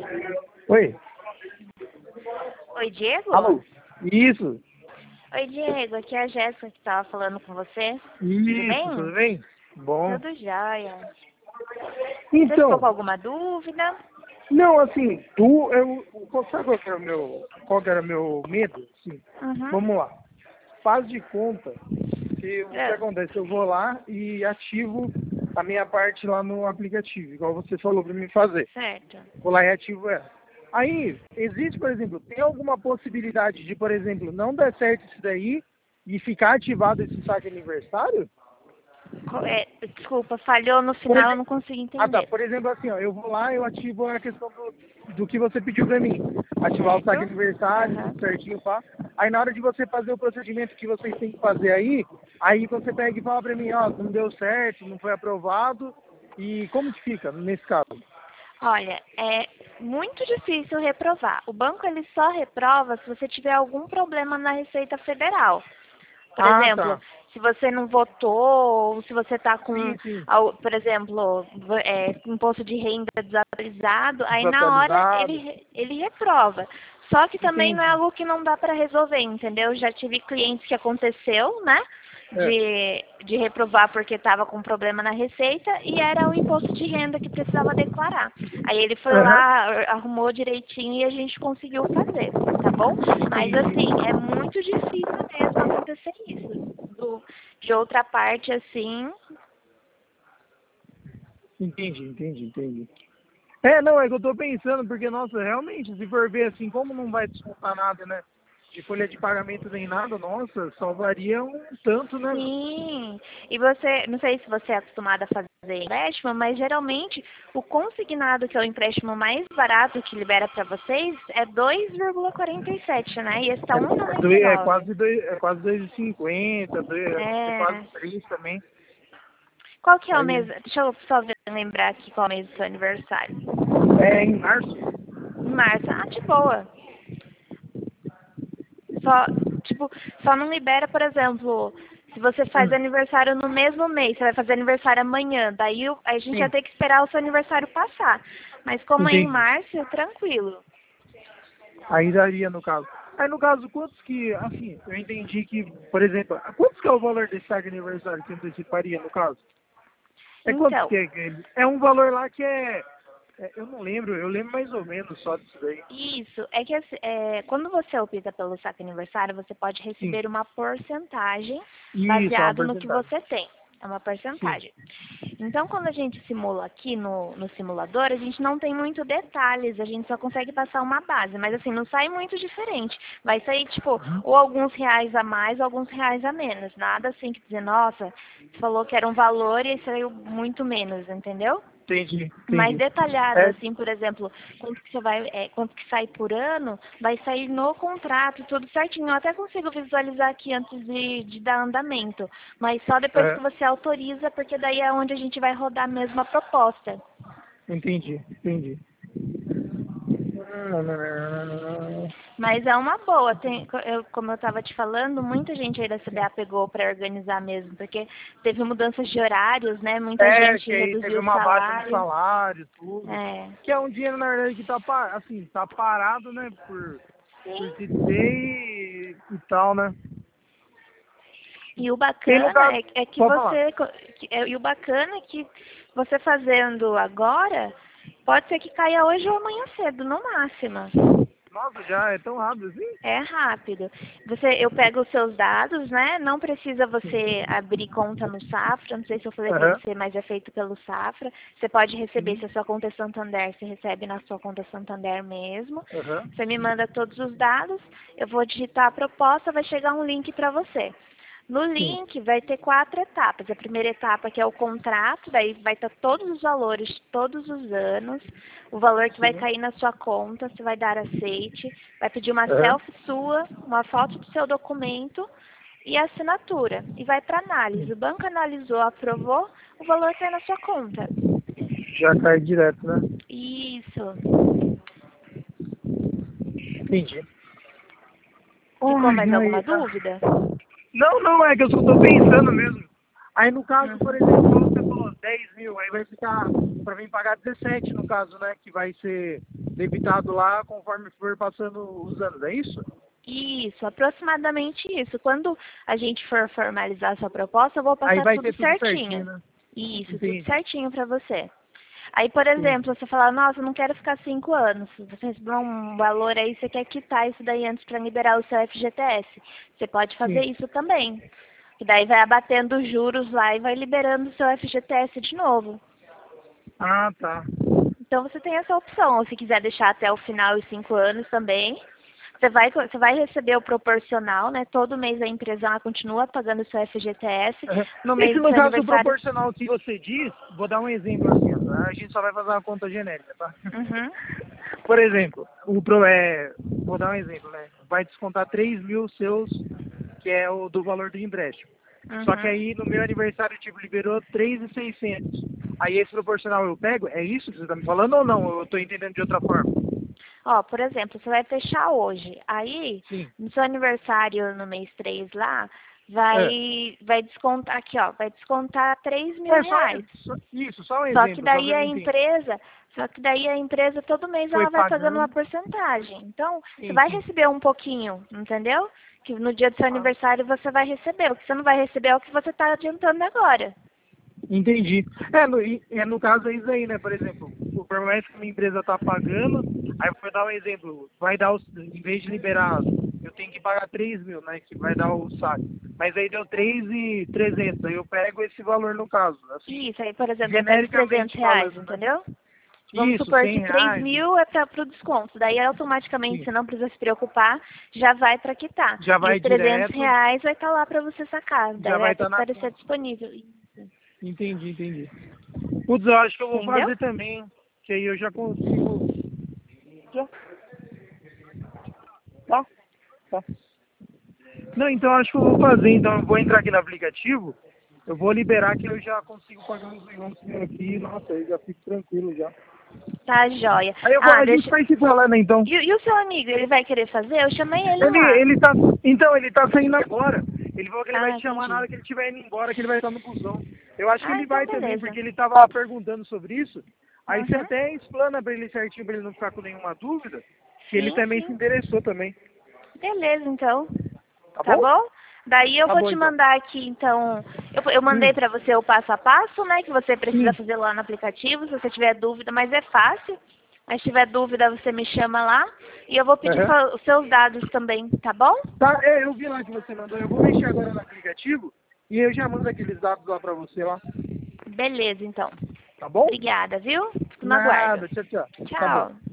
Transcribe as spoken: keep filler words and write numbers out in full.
Oi. Oi, Diego? Alô? Isso. Oi, Diego. Aqui é a Jéssica que estava falando com você. Isso, Tudo tudo bem? bem? Bom. Tudo jóia. Você ficou com Então, alguma dúvida? não, assim, tu, eu, qual- sabe qual que era o meu, qual que era o meu medo? Sim. Uhum. Vamos lá. Faz de conta que o que É, acontece, eu vou lá e ativo a minha parte lá no aplicativo, igual você falou para mim fazer. certo. Vou lá e ativo ela. Aí, existe, por exemplo, tem alguma possibilidade de, por exemplo, não dar certo isso daí e ficar ativado esse saque aniversário? Co- é, desculpa, falhou no Por final, eu exemplo, não consegui ah tá, entender. por exemplo assim, ó, eu vou lá e eu ativo a questão do, do que você pediu pra mim. Ativar o Certo? saque aniversário, Aham. tudo certinho, pá. Aí na hora de você fazer o procedimento que vocês têm que fazer aí, aí você pega e fala pra mim, ó, não deu certo, não foi aprovado. E como que fica nesse caso? Olha, é muito difícil reprovar. O banco ele só reprova se você tiver algum problema na Receita Federal. Por Ah, exemplo, tá. se você não votou, ou se você está com, Sim, sim. ao- por exemplo, vo- é, imposto de renda desatualizado, aí na hora ele, Desatualizado. re- ele reprova. Só que também não é Entendi. algo que não dá para resolver, entendeu? Já tive clientes que aconteceu, né? É. De, de reprovar porque estava com problema na receita e era o imposto de renda que precisava declarar. Aí ele foi Aham. lá, arrumou direitinho e a gente conseguiu fazer, tá bom? Mas Entendi. assim, é muito difícil mesmo acontecer isso. Do, de outra parte, assim, Entendi, entendi, entendi. É, não, é que eu tô pensando, porque, nossa, realmente, se for ver assim, como não vai descontar nada, né? De folha de pagamento nem nada, nossa, salvaria um tanto, né? sim. E você, não sei se você é acostumada a fazer empréstimo, mas geralmente o consignado, que é o empréstimo mais barato que libera para vocês, é dois vírgula quarenta e sete, né? E esse tá É, um e é, noventa e dois, é nove. quase dois, é quase dois e cinquenta, dois, é quase É. três também. Qual que é o Olha, mês? Deixa eu só ver- lembrar aqui qual é o mês do seu aniversário. é em março? Em março. Ah, de boa. Só, tipo, só não libera, por exemplo, se você faz Hum, aniversário no mesmo mês, você vai fazer aniversário amanhã, daí o- a gente vai sim, ter que esperar o seu aniversário passar. Mas como é em entendi. março, é tranquilo. Aí daria no caso. Aí no caso, quantos que, assim, eu entendi que, por exemplo, quantos que é o valor desse tag aniversário que anteciparia no caso? É quantos Então, que é aquele? É um valor lá que é, é, eu não lembro, eu lembro mais ou menos só disso daí. isso, é que assim, é, quando você opta pelo saque aniversário, você pode Sim. receber uma porcentagem Isso, é uma baseado no que porcentagem. você tem. É uma Sim. porcentagem. Então, quando a gente simula aqui no, no simulador, a gente não tem muito detalhes, a gente só consegue passar uma base, mas assim, não sai muito diferente. Vai sair, tipo, Uhum. ou alguns reais a mais, ou alguns reais a menos. Nada assim que dizer, nossa, você falou que era um valor e saiu muito menos, entendeu? Entendi, Mais entendi. detalhado, É, assim, por exemplo, quanto que você vai, é, quanto que sai por ano, vai sair no contrato, tudo certinho. Eu até consigo visualizar aqui antes de, de dar andamento, mas só depois que é, você autoriza, porque daí é onde a gente vai rodar mesmo a proposta. entendi, entendi. Mas é uma boa, tem, eu, como eu estava te falando, muita gente aí da C B A pegou para organizar mesmo, porque teve mudanças de horários, né? Muita É, gente que aí teve reduziu o uma baixa no salário. salário, tudo. É. Que é um dinheiro, na verdade, que tá, pa- assim, tá parado, né, por, por se Sim. dizer e, e tal, né? E o E no bacana caso, é, é que pode falar. você. que- é- E o bacana é que você fazendo agora, pode ser que caia hoje ou amanhã cedo, no máximo. Nossa, já é tão rápido assim? É rápido. Você, eu pego os seus dados, né? Não precisa Sim. você abrir conta no Safra. Não sei se eu falei pra Aham, você, mas é feito pelo Safra. Você pode receber, sim. se a sua conta é Santander, você recebe na sua conta Santander mesmo. Aham, Você me manda todos os dados, eu vou digitar a proposta, vai chegar um link para você. No sim. link vai ter quatro etapas. A primeira etapa que é o contrato, daí vai estar todos os valores, todos os anos, o valor que vai Sim. cair na sua conta, você vai dar aceite, vai pedir uma Aham, selfie sua, uma foto do seu documento e a assinatura. E vai para análise. sim. O banco analisou, aprovou, o valor cai na sua conta. Já cai direto, né? Isso. Entendi. Ficou Ai, mais ai, alguma ah. dúvida? Não, não, é que eu só tô pensando mesmo. Aí no caso, por exemplo, Uhum. quando você falou dez mil, aí vai ficar para vir pagar dezessete no caso, né? Que vai ser debitado lá conforme for passando os anos, é isso? Isso, aproximadamente isso. Quando a gente for formalizar a sua proposta, eu vou Aí passar vai tudo ter tudo certinho. certinho, né? Isso, Entendi. tudo certinho para você. Aí, por Sim. exemplo, você fala, nossa, eu não quero ficar cinco anos. Você recebeu um valor aí, você quer quitar isso daí antes para liberar o seu F G T S. Você pode fazer Sim. isso também. Que daí vai abatendo os juros lá e vai liberando o seu F G T S de novo. Ah, tá. Então você tem essa opção. Ou se quiser deixar até o final os cinco anos também, você vai, você vai receber o proporcional, né? Todo mês a empresa ela continua pagando o seu F G T S. No mês Esse do no seu caso do aniversário. proporcional que você diz, vou dar um exemplo assim, ó, a gente só vai fazer uma conta genérica, tá? Uhum. Por exemplo, o pro é, vou dar um exemplo, né? Vai descontar três mil seus, que é o do valor do empréstimo. Só que Uhum. aí no meu aniversário, tipo, liberou três mil e seiscentos. Aí esse proporcional eu pego? É isso que você tá me falando ou não? Eu tô entendendo de outra forma. Ó, por exemplo, você vai fechar hoje. Aí, Sim. no seu aniversário no mês três lá, É, vai, vai descontar aqui, ó, vai descontar três mil é só, reais. só isso, só um Só que exemplo, só daí pra eu a entender. empresa, só que daí a empresa todo mês Foi ela vai pagando uma pagando. porcentagem. Então, você Sim, vai sim. receber um pouquinho, entendeu? Que no dia do seu Ah, aniversário você vai receber. O que você não vai receber é o que você está adiantando agora. entendi. É no, e- é, no caso é isso aí, né? Por exemplo, o- por mais que a minha empresa tá pagando, aí vou dar um exemplo, vai dar, os, em vez de liberar, eu tenho que pagar três mil, né? Que vai dar o saque. Mas aí deu três mil e trezentos, aí eu pego esse valor no caso, assim, Isso, aí, por exemplo, você pega os trezentos genericamente reais, falando, né? entendeu? Vamos Isso, supor cem que três reais, mil é para o desconto. Daí automaticamente sim. você não precisa se preocupar, já vai para quitar. Já E vai os trezentos direto, reais vai estar lá para você sacar. Daí já vai vai estar na aparecer conta. disponível. Isso. Entendi, entendi. Putz, eu acho que eu vou Entendeu? fazer também, que aí eu já consigo. Já? Tá? Tá. Não, então eu acho que eu vou fazer. Então eu vou entrar aqui no aplicativo, eu vou liberar que eu já consigo pagar uns negócios aqui. Nossa, aí já fico tranquilo já. Tá, joia. Aí eu vou, Ah, a gente deixa. vai se falando então. E, e o seu amigo, ele vai querer fazer? Eu chamei ele Ele, lá. ele tá. Então, ele tá saindo agora. Ele falou que ele vai Ah, te chamar na entendi. hora que ele estiver indo embora, que ele vai estar no busão. Eu acho que Ah, ele então vai também, beleza. porque ele tava perguntando sobre isso. Aí você Uhum. até explana pra ele certinho, pra ele não ficar com nenhuma dúvida, que ele Sim, também se sim. interessou também. Beleza, então. Tá Tá bom? bom? Daí eu Tá vou bom te então. mandar aqui, então. Eu, eu Hum, mandei pra você o passo a passo, né? Que você precisa sim. fazer lá no aplicativo, se você tiver dúvida, mas é fácil. Mas se tiver dúvida, você me chama lá. E eu vou pedir Aham. fa- os seus dados também, tá bom? Tá, é, eu vi lá que você mandou. Eu vou mexer agora no aplicativo e eu já mando aqueles dados lá pra você lá. Beleza, então. Tá bom? Obrigada, viu? Fico no aguardo. Nada, tchau, tchau. Tá bom. Tchau.